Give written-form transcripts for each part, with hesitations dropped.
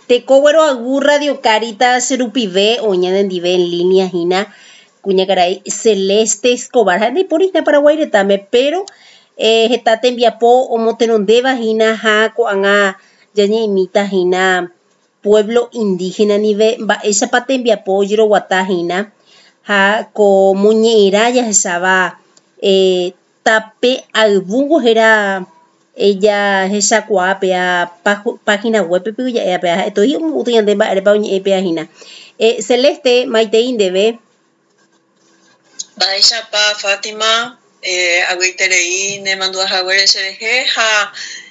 te cobro agu Radio Caritas Rupivé, oña de Dive en línea, Gina, cuña caray, Celeste Escobar, de Purista Paraguay retame, pero está te enviapo o moteronde vagina, ja, coanga, ya ni imita, Gina, pueblo indígena, nive, va, esa pate enviapo, yero guata, Gina, ja, ko muñeira, ya estaba, tape albungo, era ella esa kuape a página web pe ya pe esto y un utu yande ba ba ni pe hina celeste maite indebe Baisha pa Fátima agüiterei ne mandó a jaguar SDG ja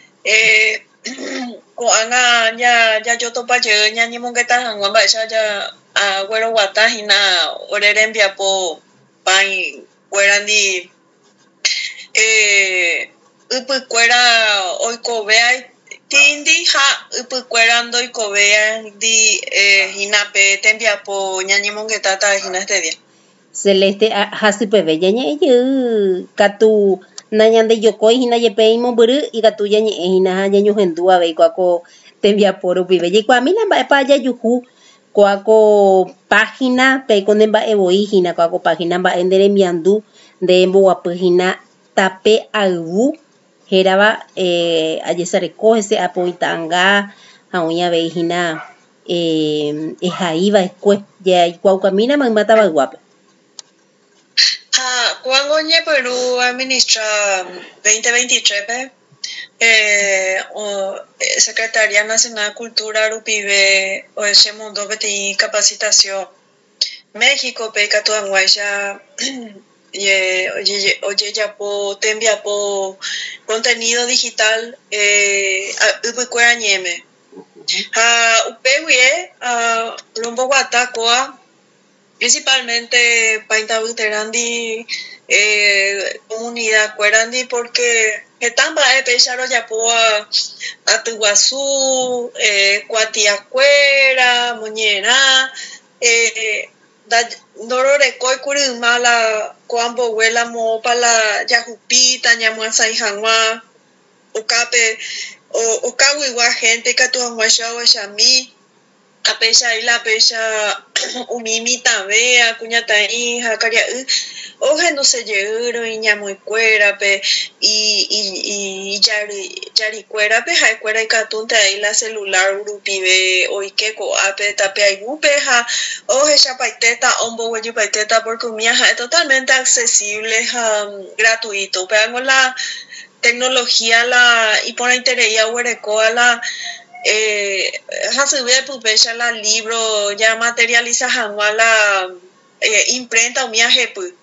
ko anga ya yo topa je nya ni mongeta hangwa baisha ya agüero guata hina oreren biapo pai guerandi Upucuera oikobea tindi ha upucuera ando oikobea di hinape tembiapo ñañemongetata hina este día. celeste hasi pe bella nya yu katu nañande yokoi hina yepe imo buru y katu ya ni hina ya nyu hendua be ko tembia poro pibe y kwa mina ba pa ya yuhu ko página pe con ba eboi hina ko página ba endere miandu de embo hina tape albu heraba aye se recoge ese apoitanga auña veijina es ahí va después ya cuau camina man mata va guapa Cuando ñe Perú administra 2023 Secretaría Nacional de Cultura Rupibe o ese mundo de capacitación México pe Catuanguaya oye ya po tembia po contenido digital upucuera ñeme upewie rumbo guatacoa principalmente painta buterandi comunidad cuerandi porque están va pecharo ya po a Tuguazú Cuatiacuera Muñera Dorore koi kuri mala kuambo huela mo pala yajupita ñamuasa y janwa ukape o kawiwa gente katuanwa shawa shami apesha ila apesha umimi tabea kuñata hija karia oje no se lleuro y ñamu cuera pe y yari cuera pe hay cuera y catunta ahí la celular urupibe o que ko ape tape ay upeja oje chapaiteta ombo hueyu paiteta porque miaja es totalmente accesible gratuito pero la tecnología la y por interés ya huerecoa la hasube pupecha la libro ya materializa jamás la imprenta o miaje pues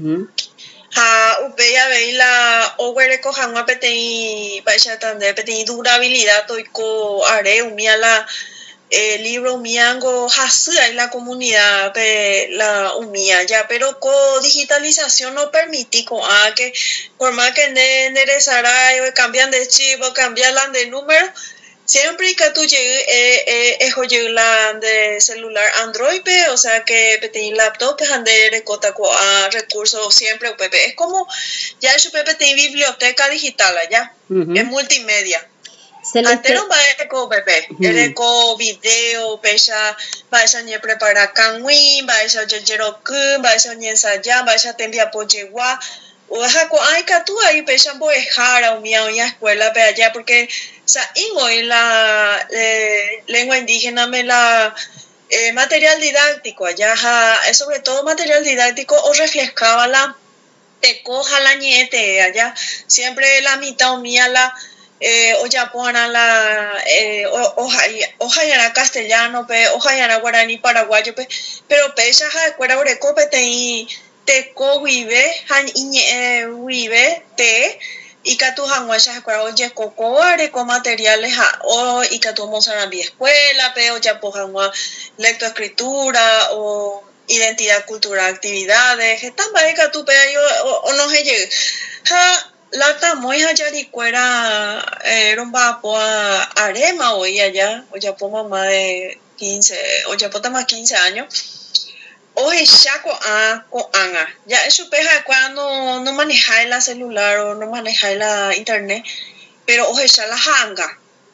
upeya veila oguereko jamás petei paisa tande petei durabilidad toiko are umia la libro miango hasu en la comunidad la umia ya pero con digitalización no permití con que por más que neresara cambian de chip o cambian de número siempre que tú llegues la de celular Android o sea que petí laptop de recota con recursos siempre pepe es como ya eso pepe tiene biblioteca digital allá es multimedia antes no va a con pepe eco video pecha va a ni preparar canwin va a jero kun va a ni ensayar va a tembia pochegua o deja con ay que tú ahí pecha boejara o mía en escuela pe allá porque o sea, en la lengua indígena me la material didáctico allá sobre todo material didáctico o reflejaba la te coja la niete allá siempre la mitad o mía la o ya pongan la hoja ya castellano pe hoja ya guaraní paraguayo pe pero pecha ja cuera oreco pe te co vive han vive te y que tu hanguachas para oye cocoare con materiales o y que tu mozara mi escuela pero ya po hangua lectoescritura o identidad cultural actividades están va que tu pe o no se llegue la tamoy hayari cuera romba po arema hoy allá o ya po mamá de 15 o ya po más 15 años Oye, chaco con anga. Ya eso peja cuando no manejáis la celular o no manejáis la internet, pero oye, ya la hanga.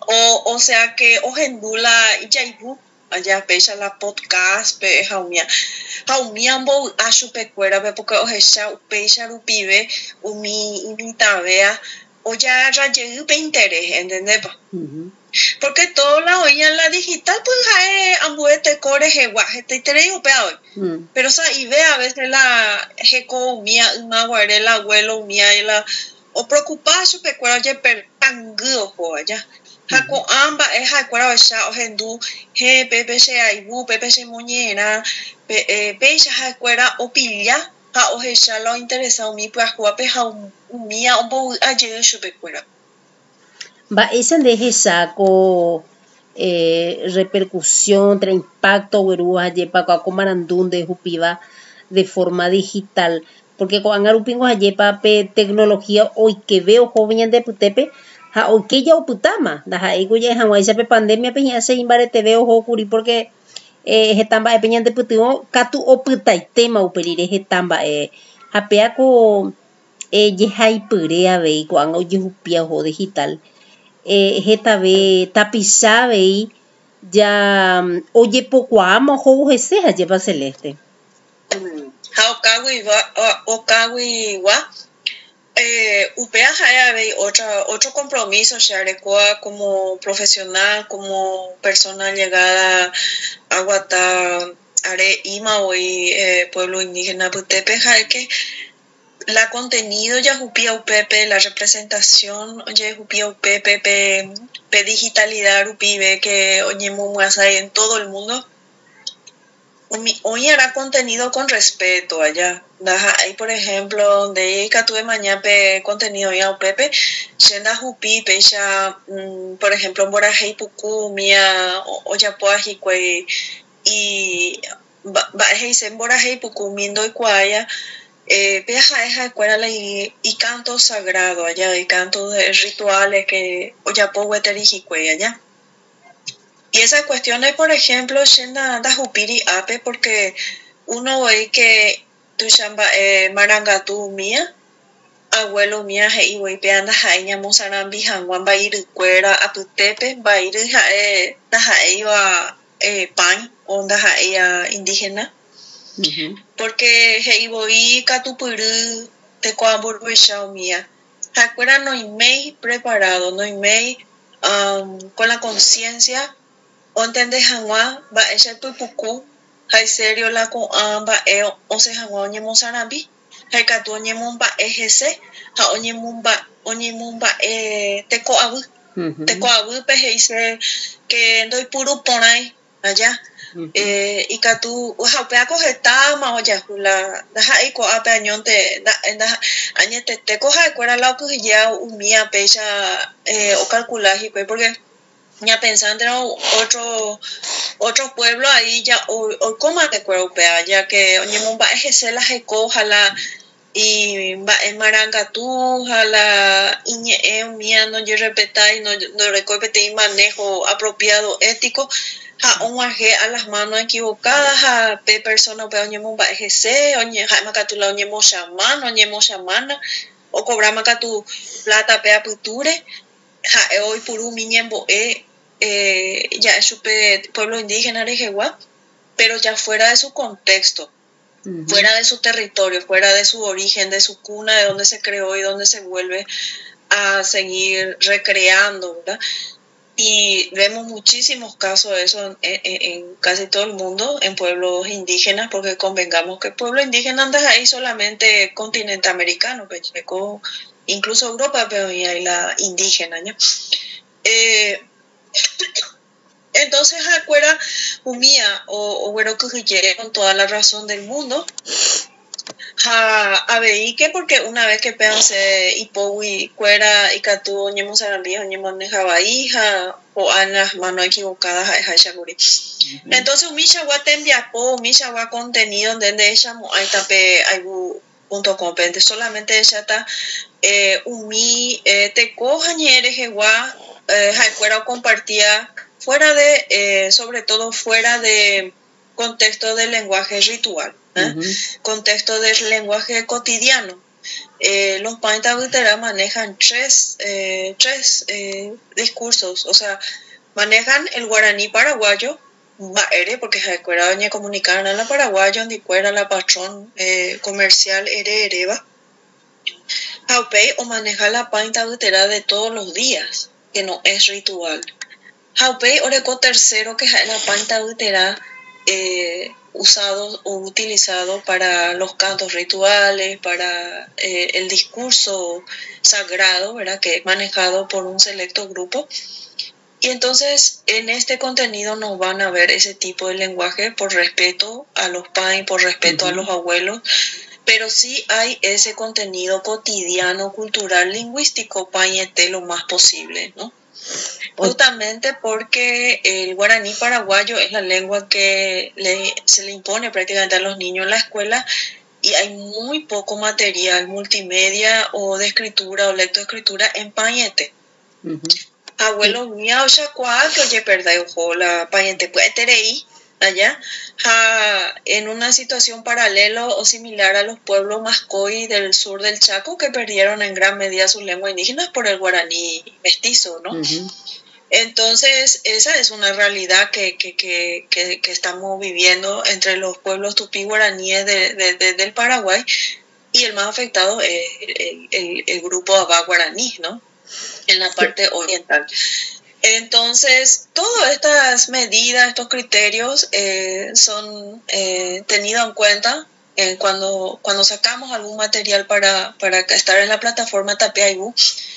O sea que ohendula yaibu allá pecha la podcast pe haumia mbo ashupe cuera pe porque ojesha pecha rupibe umi tabea o ya raye pe interés, ¿entendés? Porque todo la oía en la digital pues hay ambuete core jeguaje te interés pe hoy. Pero sa ibe a veces la jeco mía una guarde el abuelo mía y la o preocuparse pe cuera ye per tanguo jo allá. Hako amba es hakuara sha ohendu he pepe se aibu pepe se moñera pe sha hakuara opilla ha ojesha lo interesa mi pues juape ha mía un po ayer chupe cuera va ese deje saco repercusión tra impacto weruja yepa kwa comarandún de jupiva de forma digital porque con arupingo yepa pe tecnología hoy que veo joven de putepe ha o que ya oputama da ha ego ya ha waisa pe pandemia pe ya se imbare te veo hokuri porque hetamba pe nyande putuo katu oputai tema uperire hetamba hapea ko ye hai pure ave ko an oye hupia ho digital hetabe tapisa ve ya oye poco amo ho ese ha lleva celeste ha okawi wa UPEA hay otro compromiso, Sharecoa, como profesional, como persona llegada a Guatá, Are Ima hoy pueblo indígena Putepe, que la contenido ya jupía UPP, la representación ya jupía UPP, pe digitalidad UPIBE que oñemo más hay en todo el mundo. Hoy hará contenido con respeto allá. Ahí, por ejemplo, donde tuve mañana contenido ya Pepe, Shenda Jupi, Pecha, por ejemplo, Borajei Puku, Mia, Oyapuajicue, y Bajeisen Borajei Puku, Mindo y Cuaya, Peja es escuela y canto sagrado allá, y cantos de rituales que Oyapuajicue allá. Y esas cuestiones, por ejemplo, Shenda da Jupiri Ape, porque uno ve que tu chamba marangatu mía, abuelo mía, y voy peando jaeña mozarambi, janguan va a ir cuera a putepe, va a ir da jaeña pan, onda jaeña indígena. Porque hei voy catupuru te coamburbueshao mía. Jacuera no hay mei preparado, no hay mei con la conciencia. O entende hangwa ba ese pupuku hay serio la con amba o se hangwa onyemo sarambi hay katu onyemo ba ejese ha onyemo ba teko abu pe dice que doy puro ponai allá y katu ha pe acogeta ma oya la da hay ko ape añonte da añete teko ha cuera la que ya umia pecha o calcular y porque ya pensando en otro pueblo ahí ya o coma de europea ya que oñemo va ejercer la recoja la y va en marangatu la iñe mía no yo repetir no recuerde y manejo apropiado ético a un a las manos equivocadas a personas pe oñemo va ejercer oñe ja macatu la oñemo chamana o cobrar macatu plata pe aputure hoy puru miñembo ya es super pueblo indígena de Jehová, pero ya fuera de su contexto, fuera de su territorio, fuera de su origen, de su cuna, de donde se creó y donde se vuelve a seguir recreando, ¿verdad? Y vemos muchísimos casos de eso en casi todo el mundo, en pueblos indígenas, porque convengamos que el pueblo indígena anda ahí solamente continente americano, pues llegó incluso Europa, pero y ahí la indígena, ¿no? Entonces acuerda humía o bueno que con toda la razón del mundo a ver que porque una vez que pensé y cuera y catu ñemos arambia ñemos dejaba hija o a las manos equivocadas a esa chaguri entonces umisha guatembia po umisha gua contenido donde ella ahí tape aibu.com solamente ella está te coja ñere jegua fuera compartía fuera de sobre todo fuera de contexto del lenguaje ritual contexto del lenguaje cotidiano los Paintabutera manejan tres discursos, o sea, manejan el guaraní paraguayo, porque se acuerda doña comunicar a la paraguayo, donde fuera la patrón comercial ereba, Jaupei o maneja la Paintabutera de todos los días, que no es ritual. Jaupei oreco tercero que es la Paintabutera usado o utilizado para los cantos rituales, para el discurso sagrado, ¿verdad? Que es manejado por un selecto grupo. Y entonces en este contenido nos van a ver ese tipo de lenguaje por respeto a los pain, por respeto a los abuelos, pero sí hay ese contenido cotidiano, cultural, lingüístico, pañete lo más posible, ¿no? Justamente porque el guaraní paraguayo es la lengua que se le impone prácticamente a los niños en la escuela y hay muy poco material multimedia o de escritura o lectoescritura en pañete. Abuelo mío, ya que oye, perdón, la pañete puede tener ahí, allá, en una situación paralela o similar a los pueblos mascoy del sur del Chaco que perdieron en gran medida su lengua indígena por el guaraní mestizo, ¿no? Entonces, esa es una realidad que estamos viviendo entre los pueblos tupí guaraníes del Paraguay y el más afectado es el grupo Abá guaraní, ¿no? En la parte oriental. Entonces, todas estas medidas, estos criterios son tenidos en cuenta cuando sacamos algún material para estar en la plataforma Tapiaibu.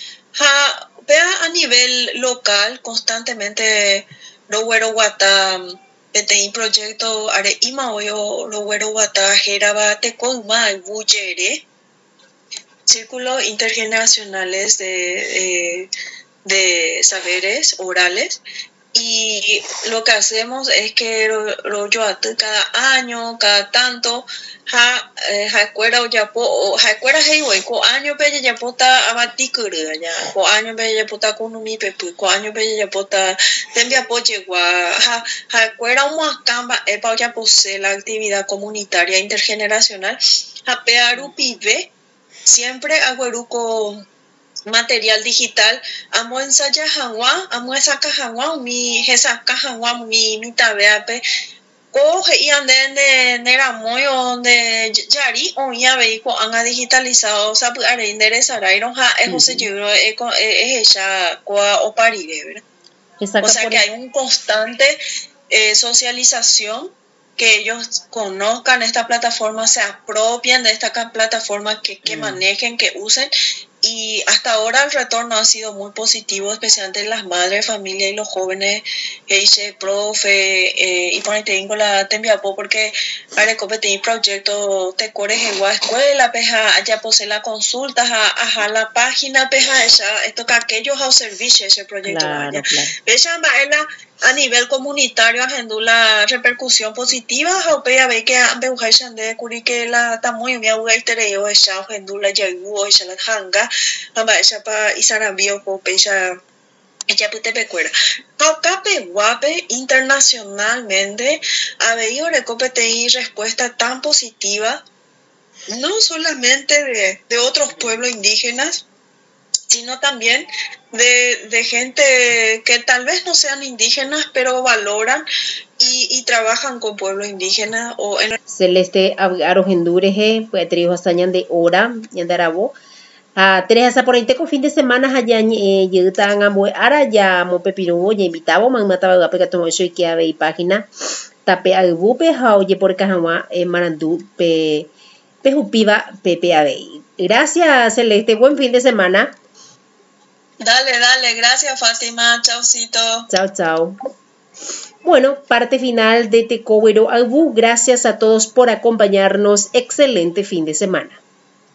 Vea a nivel local, constantemente Lowero Guata, PTI proyecto Are Ima Oyo, Lowero Guata, Jeraba, Tecouma, Buyere, círculos intergeneracionales de saberes orales, y lo que hacemos es que cada año, cada tanto, jacuera o yapo, o jacuera heiwei, ko año bella yapota abatikuru ya, ko año bella yapota kunumi pepu, ko año bella yapota tembia pochegua, jacuera o muacamba, epa ya posee la actividad comunitaria intergeneracional, japearu pibe, siempre agüeruco material digital, amo ensaya hangwa, amo esaka hangwa, mi hesaka hangwa, mi tabeape, coge y ande de neramoyo de yari o ya veico anga digitalizado, sabe are interesará iron ha eso se yo es ella coa o parire, ¿verdad? O sea que hay un constante socialización, que ellos conozcan esta plataforma, se apropien de esta plataforma, que manejen, que usen. Y hasta ahora el retorno ha sido muy positivo, especialmente en las madres, familia y los jóvenes. Dice, profe, y por ahí tengo la tembiapo porque para competir proyecto te corres en la escuela, peja, ya posee la consulta, a la página, peja, esto que aquellos a servicio ese proyecto. Claro. A nivel comunitario, haciendo la repercusión positiva, a ver que han de curi que la tamuy mi abuela tereo, esa haciendo la yagu, esa la hanga, esa pa isarambio, esa pute pecuera. Paucape guape internacionalmente ha habido recopete respuesta tan positiva, no solamente de otros pueblos indígenas, sino también de gente que tal vez no sean indígenas, pero valoran y trabajan con pueblos indígenas. O en Celeste Arojendureje, pues trigo hasañan de hora, y andarabo. Tres hasta por ahí teco fin de semana allá llegan a ara ya mo pepiro ya invitaba man mataba a pegar tomo eso y que había página tape al bupe ha oye por cajawa marandu pe jupiva pepe abei. Gracias Celeste, buen fin de semana. Dale, gracias Fátima, chaucito. Chao. Bueno, parte final de Tecowero Albu, gracias a todos por acompañarnos, excelente fin de semana.